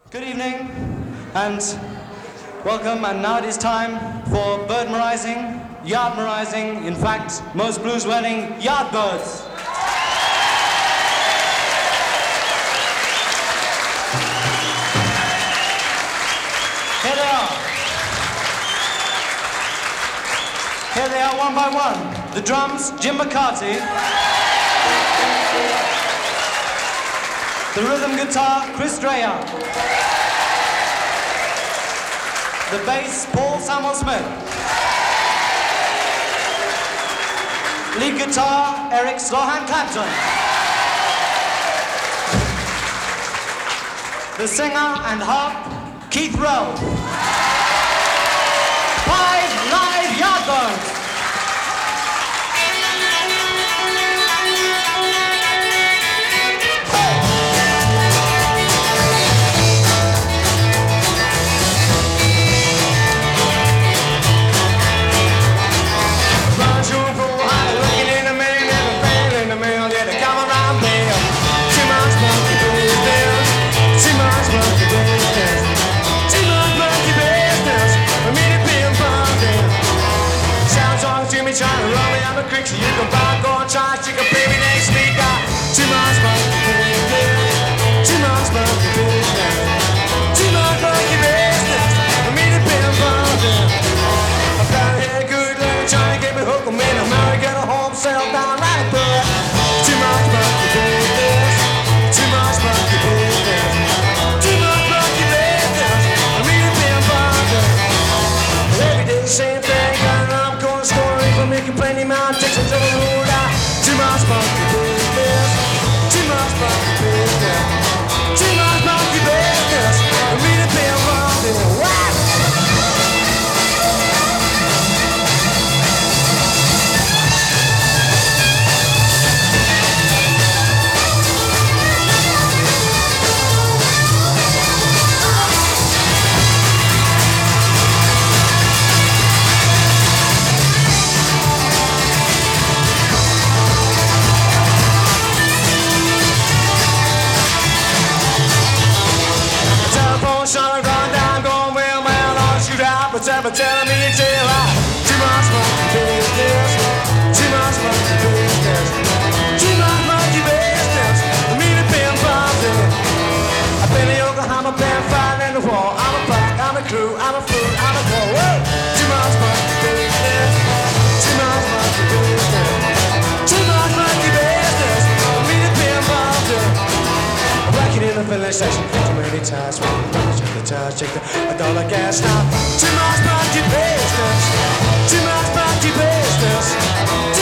Good evening and welcome, and now it is time for bird-merizing, yard-merizing, in fact, most blues-wedding yard birds. Here they are. Here they are one by one. The drums, Jim McCarty. The rhythm guitar, Chris Dreja. The bass, Paul Samuel Smith. Lead guitar, Eric Slohan Clapton. The singer and harp, Keith Rowe. 5 live Yardbirds. Trying to run me out the creek so you can buy, go and try to take a baby next week. Too much monkey business, too much monkey business, too much monkey business. I mean it been bumping. I've got a head good lady trying to get me hooked. I'm in America, a home sale down right, but too much monkey business, too much monkey business, too much monkey business. I mean it been bumping. Every day the same thing, and I'm going to score. Making plenty man takes it to the road. Too much monkey business, too much monkey business, too much monkey business. I mean it being wrong. What? Ever telling me a tale. Too much monkey business, too much monkey business, too much monkey business. I mean it being bumping. I've been in Yokohama, been fighting in the war. I'm a black, I'm a crew, I'm a fool, I'm a pro. Too much monkey business, too much monkey business, too much monkey business. I mean it being bumping. I'm working in the filling station too many times. Check the tires, check the $1 gas now. Too much monkey business, too much monkey business.